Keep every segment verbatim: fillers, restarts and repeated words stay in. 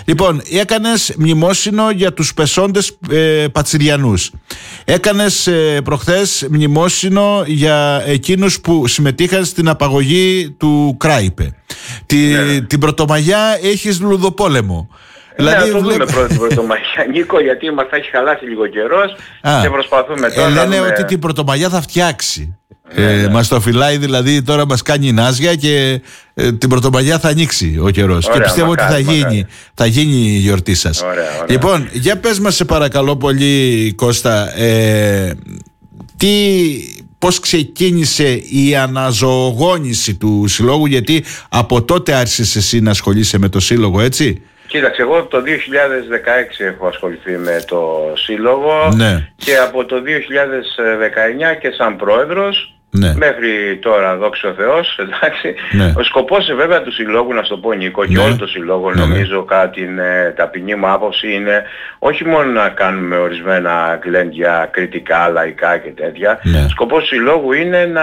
Λοιπόν, έκανες μνημόσυνο για τους πεσόντες ε, Πατσιριανούς. Έκανες ε, προχθές μνημόσυνο για εκείνους που συμμετείχαν στην απαγωγή του Κράιπε. Τη, ναι. Την Πρωτομαγιά έχεις λουδοπόλεμο. Δηλαδή, ναι, να το δούμε πρώτα την Πρωτομαγιά, Νίκο, γιατί μας θα έχει χαλάσει λίγο καιρός και προσπαθούμε τώρα. Ε, λένε δούμε... ότι την Πρωτομαγιά θα φτιάξει. Ναι, ε, ναι. Μας το φυλάει, δηλαδή τώρα μας κάνει νάζια και ε, την Πρωτομαγιά θα ανοίξει ο καιρός. Ωραία, και πιστεύω μακάρι, ότι θα γίνει, θα γίνει η γιορτή σας. Ωραία, ωραία. Λοιπόν, για πες μας σε παρακαλώ πολύ, Κώστα, ε, τι... πώς ξεκίνησε η αναζωογόνηση του συλλόγου, γιατί από τότε άρχισες εσύ να ασχολείσαι με το σύλλογο, έτσι? Κοίταξε, εγώ το δύο χιλιάδες δεκαέξι έχω ασχοληθεί με το σύλλογο, ναι. Και από το δύο χιλιάδες δεκαεννιά και σαν πρόεδρος, ναι. Μέχρι τώρα, δόξα ο Θεός, εντάξει. Ναι. Ο σκοπός βέβαια του συλλόγου, να σου το πω Νίκο, και ναι. Όλο το συλλόγο, ναι. Νομίζω κατά την ε, ταπεινή μου άποψη είναι όχι μόνο να κάνουμε ορισμένα γλέντια κριτικά, λαϊκά και τέτοια. Ναι. Σκοπός του συλλόγου είναι να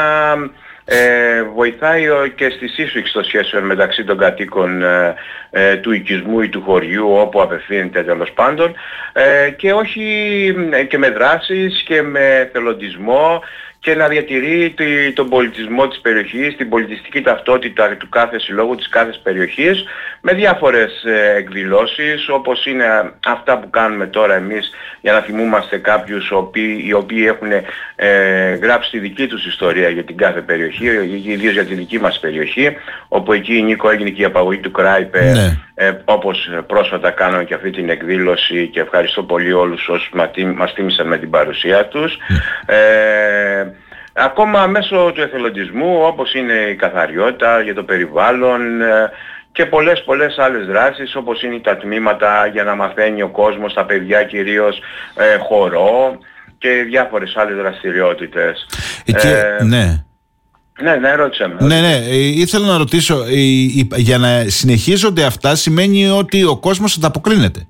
Ε, βοηθάει και στη σύσφυξη των σχέσεων μεταξύ των κατοίκων ε, ε, του οικισμού ή του χωριού, όπου απευθύνεται τέλος πάντων, ε, και όχι ε, και με δράσεις και με θελοντισμό, και να διατηρεί τον πολιτισμό της περιοχής, την πολιτιστική ταυτότητα του κάθε συλλόγου, της κάθε περιοχής, με διάφορες εκδηλώσεις, όπως είναι αυτά που κάνουμε τώρα εμείς, για να θυμούμαστε κάποιους οι οποίοι έχουν ε, γράψει τη δική τους ιστορία για την κάθε περιοχή, ιδίως για τη δική μας περιοχή, όπου εκεί, Νίκο, έγινε και η απαγωγή του Κράιπε, ναι. ε, όπως πρόσφατα κάναμε και αυτή την εκδήλωση, και ευχαριστώ πολύ όλους όσους μας τίμησαν με την παρουσία τους. Mm. Ε, Ακόμα μέσω του εθελοντισμού, όπως είναι η καθαριότητα για το περιβάλλον και πολλές πολλές άλλες δράσεις, όπως είναι τα τμήματα για να μαθαίνει ο κόσμος, τα παιδιά κυρίως, ε, χορό και διάφορες άλλες δραστηριότητες. Και, ε, ναι. Ναι, ναι, ρώτησα με. Ναι, ναι, ήθελα να ρωτήσω, για να συνεχίζονται αυτά σημαίνει ότι ο κόσμος ανταποκρίνεται.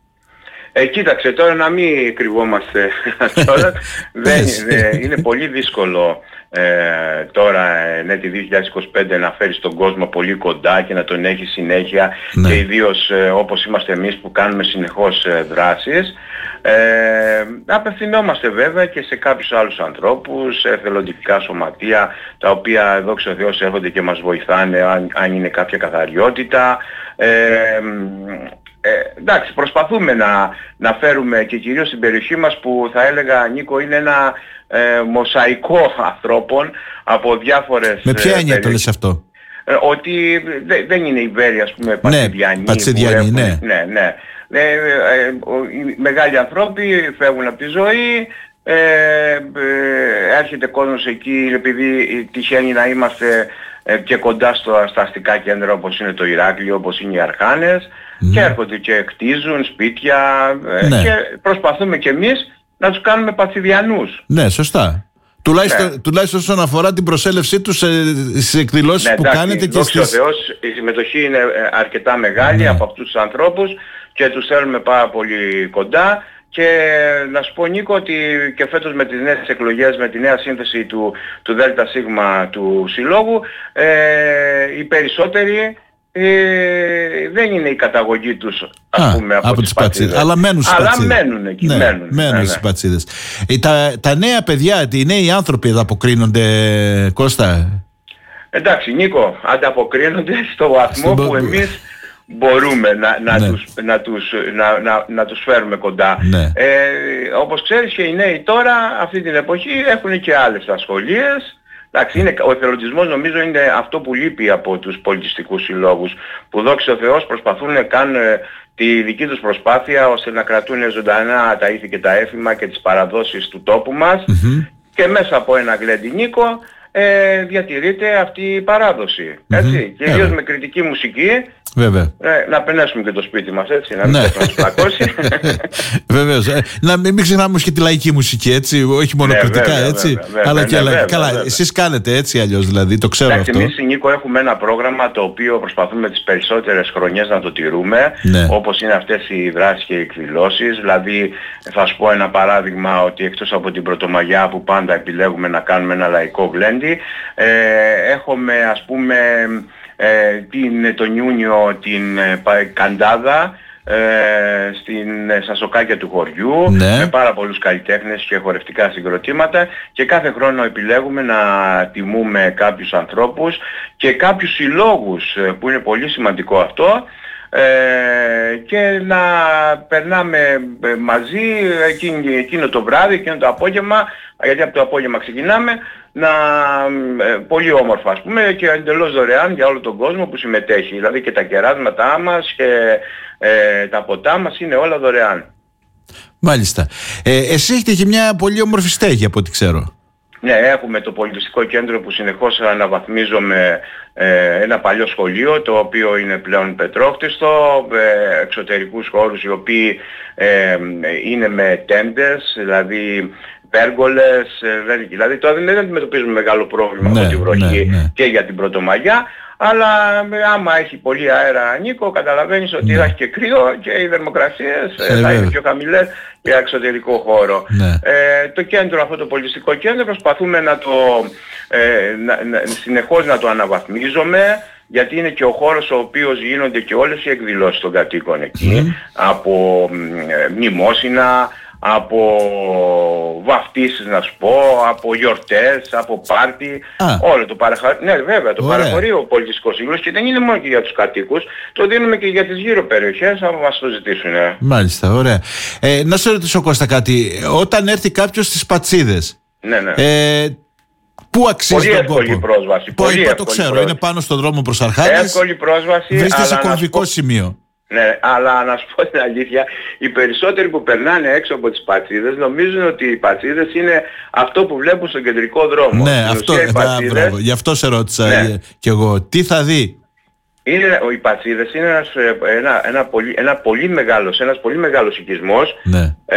Ε, κοίταξε, τώρα να μην κρυβόμαστε τώρα, δεν, ε, είναι πολύ δύσκολο ε, τώρα, ναι, τη δύο χιλιάδες είκοσι πέντε να φέρεις τον κόσμο πολύ κοντά και να τον έχει συνέχεια, ναι. Και ιδίως ε, όπως είμαστε εμείς που κάνουμε συνεχώς ε, δράσεις. Ε, απευθυνόμαστε βέβαια και σε κάποιους άλλους ανθρώπους, σε εθελοντικά σωματεία, τα οποία δόξα τω Θεώ έρχονται και μας βοηθάνε αν, αν είναι κάποια καθαριότητα. Ε, Ε, εντάξει, προσπαθούμε να, να φέρουμε και κυρίως στην περιοχή μας, που θα έλεγα, Νίκο, είναι ένα ε, μοσαϊκό ανθρώπων από διάφορες... Με ποια έννοια το λες αυτό? Ε, ότι δε, δεν είναι η Βέρεια, ας πούμε, Πατσιδιανοί. Ναι, Πατσιδιανοί, ναι. Ναι, ναι. Ε, ε, ε, οι μεγάλοι ανθρώποι φεύγουν από τη ζωή, ε, ε, έρχεται κόσμος εκεί επειδή τυχαίνει να είμαστε ε, και κοντά στο, στα αστικά κέντρα, όπως είναι το Ηράκλειο, όπως είναι οι Αρχάνες. Mm. Και έρχονται και κτίζουν σπίτια, ναι. Και προσπαθούμε κι εμείς να τους κάνουμε Πατσιδιανούς. Ναι, σωστά. Τουλάχιστον, ναι. τουλάχιστον όσον αφορά την προσέλευσή τους στις εκδηλώσεις, ναι, που εντάξει, κάνετε και στις... ο Θεός, η συμμετοχή είναι αρκετά μεγάλη, ναι. Από αυτούς τους ανθρώπους, και τους θέλουμε πάρα πολύ κοντά. Και να σου πω, Νίκο, ότι και φέτος με τις νέες εκλογές, με τη νέα σύνθεση του, του ΔΣ του Συλλόγου, ε, οι περισσότεροι Ε, δεν είναι η καταγωγή τους, ας Α, πούμε, από, από τις Πατσίδες. Αλλά μένουν στις Αλλά Πατσίδες. μένουν εκεί, ναι, μένουν. Μένουν ναι, στις ναι. Πατσίδες. Ε, τα, τα νέα παιδιά, οι νέοι άνθρωποι ανταποκρίνονται, Κώστα? Εντάξει, Νίκο, ανταποκρίνονται στο βαθμό Στην... που εμείς μπορούμε να, να, ναι. τους, να, τους, να, να, να τους φέρουμε κοντά. Ναι. Ε, όπως ξέρεις, και οι νέοι τώρα, αυτή την εποχή, έχουν και άλλες ασχολίες. Εντάξει, είναι, ο εθελοντισμός νομίζω είναι αυτό που λείπει από τους πολιτιστικούς συλλόγους, που δόξα τω Θεώ προσπαθούν να κάνουν τη δική τους προσπάθεια ώστε να κρατούν ζωντανά τα ήθη και τα έθιμα και τις παραδόσεις του τόπου μας, mm-hmm. Και μέσα από ένα γλέντι, Νίκο, ε, διατηρείται αυτή η παράδοση. Έτσι, mm-hmm. Κυρίως yeah. με κριτική μουσική. Βέβαια. Ε, να πενέσουμε και το σπίτι μας, έτσι, να μην ναι. μας πλακώσει. Βεβαίως. Ε, να μην ξεχνάμε και τη λαϊκή μουσική, έτσι, όχι μόνο ναι, κριτικά, βέβαια, έτσι, βέβαια, βέβαια, αλλά και ναι, βέβαια, καλά, βέβαια. Εσείς κάνετε έτσι αλλιώς, δηλαδή, το ξέρω. Εντάξει, αυτό. Εμείς, Νίκο, έχουμε ένα πρόγραμμα το οποίο προσπαθούμε τις περισσότερες χρονιές να το τηρούμε, ναι. Όπως είναι αυτές οι δράσεις και οι εκδηλώσεις. Δηλαδή, θα σου πω ένα παράδειγμα, ότι εκτός από την Πρωτομαγιά που πάντα επιλέγουμε να κάνουμε ένα λαϊκό γλέντι, ε, έχουμε, ας πούμε, Ε, την, τον Ιούνιο την ε, Καντάδα, ε, στην, στα σοκάκια του χωριού, ναι. με πάρα πολλούς καλλιτέχνες και χορευτικά συγκροτήματα, και κάθε χρόνο επιλέγουμε να τιμούμε κάποιους ανθρώπους και κάποιους συλλόγους, που είναι πολύ σημαντικό αυτό, Ε, και να περνάμε μαζί εκείνο, εκείνο το βράδυ, εκείνο το απόγευμα, γιατί από το απόγευμα ξεκινάμε, να, ε, πολύ όμορφα ας πούμε, και εντελώς δωρεάν για όλο τον κόσμο που συμμετέχει. Δηλαδή και τα κεράσματά μας και ε, τα ποτά μας είναι όλα δωρεάν. Μάλιστα. Ε, εσύ έχετε και μια πολύ όμορφη στέγη από ό,τι ξέρω. Ναι, έχουμε το πολιτιστικό κέντρο που συνεχώς αναβαθμίζουμε, ε, ένα παλιό σχολείο, το οποίο είναι πλέον πετρόχτιστο, ε, εξωτερικούς χώρους οι οποίοι ε, είναι με τέντες, δηλαδή πέργολες, ε, δηλαδή τώρα δεν αντιμετωπίζουμε μεγάλο πρόβλημα ναι, με τη βροχή, ναι, ναι. και για την Πρωτομαγιά, αλλά άμα έχει πολύ αέρα, Νίκο, καταλαβαίνεις ότι ναι. θα έχει και κρύο και οι θερμοκρασίες ε, θα είναι πιο χαμηλές για εξωτερικό χώρο. Ναι. Ε, το κέντρο, αυτό το πολιτιστικό κέντρο, προσπαθούμε να το, ε, να, να, συνεχώς να το αναβαθμίζουμε, γιατί είναι και ο χώρος ο οποίος γίνονται και όλες οι εκδηλώσεις των κατοίκων εκεί, mm. από ε, μνημόσυνα, από βαφτίσεις να σου πω, από γιορτές, από πάρτι, ah. όλο το παραχωρείο. Ναι βέβαια, το παραχωρεί ο πολιτιστικός σύλλογος, και δεν είναι μόνο και για τους κατοίκους, το δίνουμε και για τις γύρω περιοχές, αν μας το ζητήσουν. Μάλιστα, ωραία. Ε, να σε ρωτήσω Κώστα κάτι, όταν έρθει κάποιος στις Πατσίδες, ναι, ναι. Ε, πού αξίζει πολύ τον κόπο? Εύκολη πρόσβαση. Πολύ εύκολη το ξέρω, πρόσβαση. Είναι πάνω στον δρόμο προς Αρχάδες. Εύκολη πρόσβαση. Βρίσκεται σε κομβικό πω... σημείο. Ναι, αλλά να σου πω την αλήθεια, οι περισσότεροι που περνάνε έξω από τις Πατσίδες νομίζουν ότι οι Πατσίδες είναι αυτό που βλέπουν στον κεντρικό δρόμο. Ναι, αυτό, ουσία, Πατσίδες, μπράβο, γι' αυτό σε ρώτησα ναι. κι εγώ. Τι θα δει? Είναι, οι Πατσίδες είναι ένας, ένα, ένα, πολύ, ένα πολύ μεγάλος, ένας πολύ μεγάλος οικισμός, ναι. ε,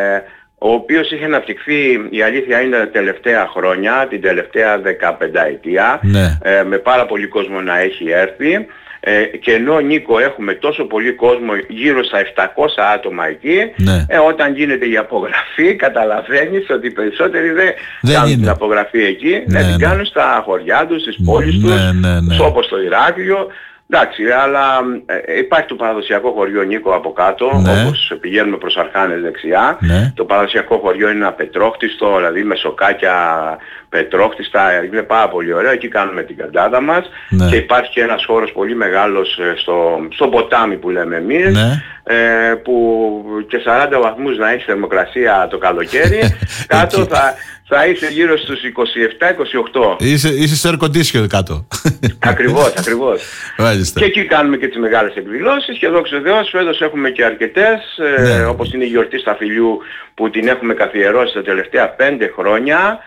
ο οποίος είχε αναπτυχθεί, η αλήθεια είναι, τα τελευταία χρόνια, την τελευταία δεκαπενταετία, ναι. ε, με πάρα πολύ κόσμο να έχει έρθει. Ε, και ενώ, Νίκο, έχουμε τόσο πολύ κόσμο, γύρω στα επτακόσια άτομα εκεί, ναι. ε, όταν γίνεται η απογραφή καταλαβαίνεις ότι οι περισσότεροι δεν, δεν κάνουν είναι. την απογραφή εκεί, ναι, ναι, την ναι. κάνουν στα χωριά τους, στις πόλεις ναι, τους, ναι, ναι. όπως το Ηράκλειο. Εντάξει, αλλά ε, υπάρχει το παραδοσιακό χωριό, Νίκο, από κάτω, ναι. όπως πηγαίνουμε προς Αρχάνες δεξιά. Ναι. Το παραδοσιακό χωριό είναι ένα πετρόχτιστο, δηλαδή με σοκάκια πετρόχτιστα, είναι πάρα πολύ ωραίο, εκεί κάνουμε την καντάδα μας, ναι. και υπάρχει και ένας χώρος πολύ μεγάλος στο, στο ποτάμι που λέμε εμείς, ναι. ε, που και σαράντα βαθμούς να έχει θερμοκρασία το καλοκαίρι, κάτω θα... θα είσαι γύρω στους είκοσι επτά είκοσι οκτώ. Είσαι, είσαι σε air condition κάτω. Ακριβώς, ακριβώς. Μάλιστα. Και εκεί κάνουμε και τις μεγάλες εκδηλώσεις, και δόξα τω Θεώ φέτος έχουμε και αρκετές, ναι. ε, όπως είναι η γιορτή Σταφυλιού που την έχουμε καθιερώσει τα τελευταία πέντε χρόνια,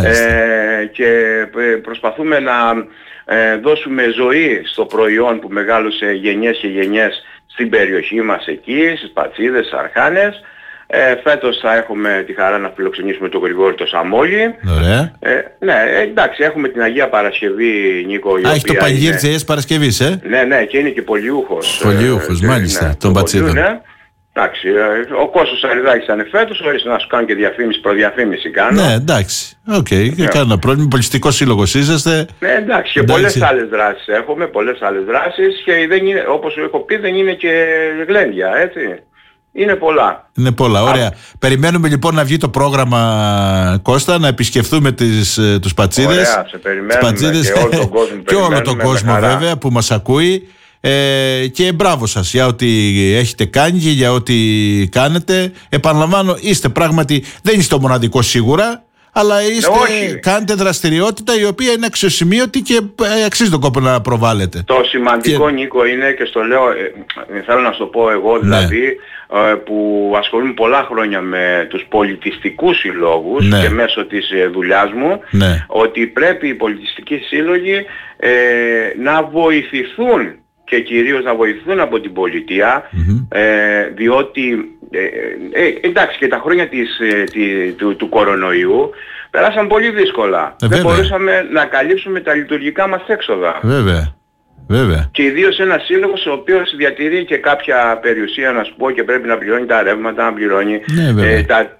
ε, και προσπαθούμε να ε, δώσουμε ζωή στο προϊόν που μεγάλωσε γενιές και γενιές στην περιοχή μας εκεί, στις Πατσίδες, στις Αρχάνες. Ε, φέτος θα έχουμε τη χαρά να φιλοξενήσουμε τον Γρηγόρη το Σαμόλη. Ωραία. Ε, ναι, εντάξει, έχουμε την Αγία Παρασκευή, Νίκο. Α, έχει το πανηγύρι της Αγίας Παρασκευής, ε? Ναι, ναι, και είναι και πολιούχος. Πολιούχος, ε, μάλιστα, ναι, των Πατσίδων. Ναι. Εντάξει, ο Κώστας Αριδάκης ήταν φέτος, όρισε να σου κάνω και διαφήμιση, προδιαφήμιση κάνω. Ναι, εντάξει, οκ, okay. ναι. Κάνα πρόβλημα, πολιτιστικό σύλλογος είσαστε. Ναι, εντάξει, και εντάξει. Πολλές άλλες δράσεις έχουμε, πολλές άλλες δράσεις, και δεν είναι, όπως σου έχω πει, δεν είναι και γλέντια, έτσι. Είναι πολλά. Είναι πολλά, ωραία. Α. Περιμένουμε λοιπόν να βγει το πρόγραμμα, Κώστα, να επισκεφθούμε τις, τους Πατσίδες. Ωραία, σε περιμένουμε, Πατσίδες, και όλο τον κόσμο, και όλο τον κόσμο βέβαια που μας ακούει. Ε, και μπράβο σας για ό,τι έχετε κάνει και για ό,τι κάνετε. Επαναλαμβάνω, είστε πράγματι, δεν είστε το μοναδικό σίγουρα, αλλά είστε, όχι. κάνετε δραστηριότητα η οποία είναι αξιοσημείωτη και αξίζει τον κόπο να προβάλλετε. Το σημαντικό, και... Νίκο, είναι, και στο λέω, ε, θέλω να σου το πω εγώ δηλαδή, ναι. ε, που ασχολούμαι πολλά χρόνια με τους πολιτιστικούς συλλόγους, ναι. και μέσω της ε, δουλειάς μου, ναι. ότι πρέπει οι πολιτιστικοί σύλλογοι ε, να βοηθηθούν, και κυρίως να βοηθούν από την πολιτεία, mm-hmm. ε, διότι ε, ε, εντάξει, και τα χρόνια της, ε, τη, του, του κορονοϊού περάσαν πολύ δύσκολα. Ε, δεν μπορούσαμε να καλύψουμε τα λειτουργικά μας έξοδα. Βέβαια. Βέβαια. Και ιδίως ένας σύλλογος ο οποίος διατηρεί και κάποια περιουσία, να σου πω, και πρέπει να πληρώνει τα ρεύματα, να πληρώνει ναι, ε, τα,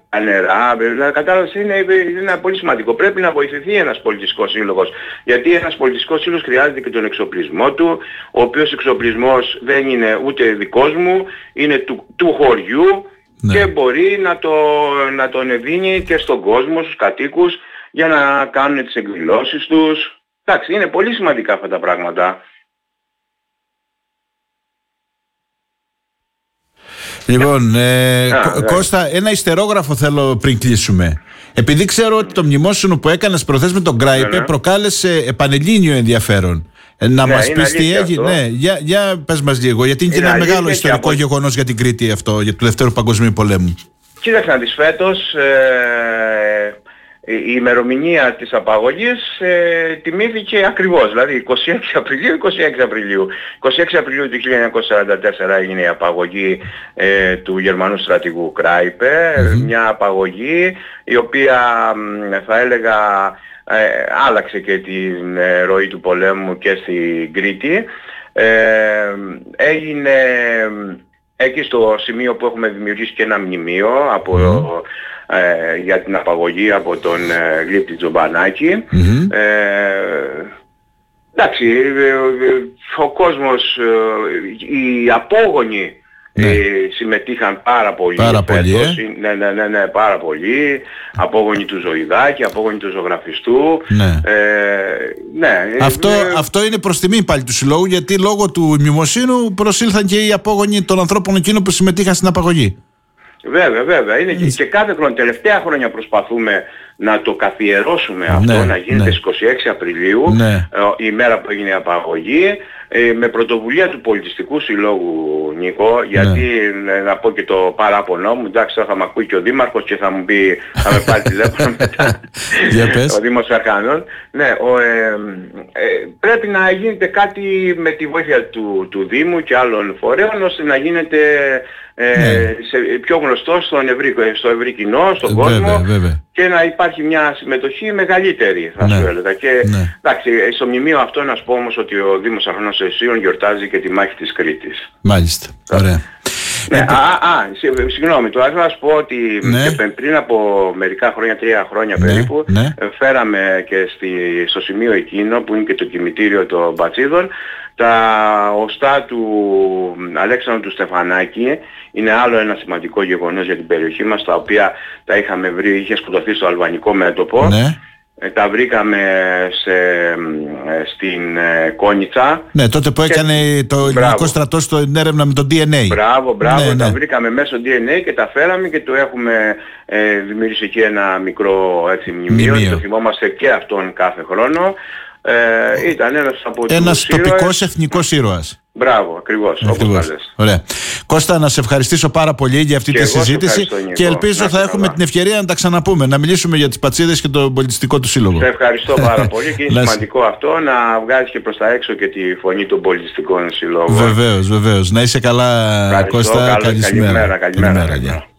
τα νερά, δηλαδή κατάλαβες, είναι, είναι ένα πολύ σημαντικό. Πρέπει να βοηθηθεί ένας πολιτιστικός σύλλογος, γιατί ένας πολιτιστικός σύλλογος χρειάζεται και τον εξοπλισμό του, ο οποίος εξοπλισμός δεν είναι ούτε δικός μου, είναι του, του χωριού, ναι. Και μπορεί να, το, να τον δίνει και στον κόσμο, στους κατοίκους, για να κάνουν τις εκδηλώσεις τους. Εντάξει, είναι πολύ σημαντικά αυτά τα πράγματα. Λοιπόν, ε, Α, Κώστα, ένα ιστερόγραφο θέλω πριν κλείσουμε. Επειδή ξέρω ότι το μνημόσυνο που έκανες προχθές με τον Γκράιπε ναι, ναι. προκάλεσε επανελλήνιο ενδιαφέρον. Ε, να ναι, μας πεις τι έγινε. Ναι, για, για πες μας λίγο, γιατί είναι, είναι και ένα μεγάλο ιστορικό από... γεγονός για την Κρήτη αυτό, για του Δευτέρου Παγκοσμίου Πολέμου. Κοίταξε να δεις, φέτος ε, η ημερομηνία της απαγωγής ε, τιμήθηκε ακριβώς, δηλαδή είκοσι έξι Απριλίου, είκοσι έξι Απριλίου. είκοσι έξι Απριλίου του χίλια εννιακόσια σαράντα τέσσερα έγινε η απαγωγή ε, του Γερμανού στρατηγού Γκράιπε, mm-hmm. μια απαγωγή η οποία θα έλεγα ε, άλλαξε και την ε, ροή του πολέμου και στην Κρήτη. Ε, έγινε εκεί στο σημείο που έχουμε δημιουργήσει και ένα μνημείο από mm-hmm. Ε, για την απαγωγή από τον ε, Γλύπτη Τζομπανάκη. Mm-hmm. Ε, εντάξει, ε, ο κόσμος, ε, οι απόγονοι ναι. ε, συμμετείχαν πάρα πολύ. Πάρα πολύ, ε? ναι, ναι, ναι, ναι, πάρα πολύ. Απόγονοι του Ζωηδάκη, απόγονοι του Ζωγραφιστού. Ναι. Ε, ναι, αυτό, ε, αυτό είναι προς τιμή πάλι του συλλόγου, γιατί λόγω του μνημοσύνου προσήλθαν και οι απόγονοι των ανθρώπων εκείνων που συμμετείχαν στην απαγωγή. Βέβαια, βέβαια. Είναι και, και κάθε χρόνο, τελευταία χρόνια προσπαθούμε να το καθιερώσουμε αυτό, ναι, να γίνεται ναι. στις είκοσι έξι Απριλίου, ναι. ε, η μέρα που έγινε η απαγωγή, ε, με πρωτοβουλία του Πολιτιστικού Συλλόγου, Νίκο, γιατί ναι. ε, να πω και το παράπονο μου, εντάξει, θα με ακούει και ο Δήμαρχος και θα μου πει, θα με πάρει τηλέφωνο μετά, ο Δήμος Αρχάνων. Ναι, ο, ε, ε, πρέπει να γίνεται κάτι με τη βοήθεια του, του Δήμου και άλλων φορέων, ώστε να γίνεται Ε, ναι. σε, πιο γνωστό στον ευρύ, στο ευρύ κοινό, στον βέβαια, κόσμο βέβαια. Και να υπάρχει μια συμμετοχή μεγαλύτερη, θα ναι. σου έλεγα. Και ναι. εντάξει, στο μνημείο αυτό να σου πω όμως ότι ο Δήμος Αχρόνος Εσίων γιορτάζει και τη μάχη της Κρήτης. Μάλιστα, ωραία. Ναι, ε, α, α, συγγνώμη, τώρα θέλω να σου πω ότι ναι. και πριν από μερικά χρόνια, τρία χρόνια ναι, περίπου, ναι. φέραμε και στη, στο σημείο εκείνο που είναι και το κημητήριο των Μπατσίδων, τα οστά του Αλέξανδρου του Στεφανάκη. Είναι άλλο ένα σημαντικό γεγονός για την περιοχή μας, τα οποία τα είχαμε βρει, είχε σκοτωθεί στο αλβανικό μέτωπο. Ναι. Ε, τα βρήκαμε σε, στην ε, Κόνιτσα. Ναι, τότε που έκανε και... το ελληνικό στρατό στην έρευνα με το ντι εν έι. Μπράβο, μπράβο, ναι, ναι. τα βρήκαμε μέσω ντι εν έι και τα φέραμε και το έχουμε ε, δημιουργήσει εκεί ένα μικρό έτσι, μνημείο. μνημείο. Το θυμόμαστε και αυτόν κάθε χρόνο. Ε, ήταν ένας από τους ένας τοπικός ήρωες... εθνικός ήρωας. Μπράβο, ακριβώς, ακριβώς. Όπως λες. Ωραία. Κώστα, να σε ευχαριστήσω πάρα πολύ για αυτή και τη συζήτηση και ελπίζω θα έχουμε καλά. την ευκαιρία να τα ξαναπούμε, να μιλήσουμε για τις Πατσίδες και τον πολιτιστικό του σύλλογο. Σε ευχαριστώ πάρα πολύ και είναι σημαντικό αυτό να βγάζεις και προς τα έξω και τη φωνή των πολιτιστικών συλλόγων. Βεβαίως, βεβαίως. Να είσαι καλά, ευχαριστώ, Κώστα. Καλή, καλημέρα. καλημέρα, καλημέρα. καλημέρα.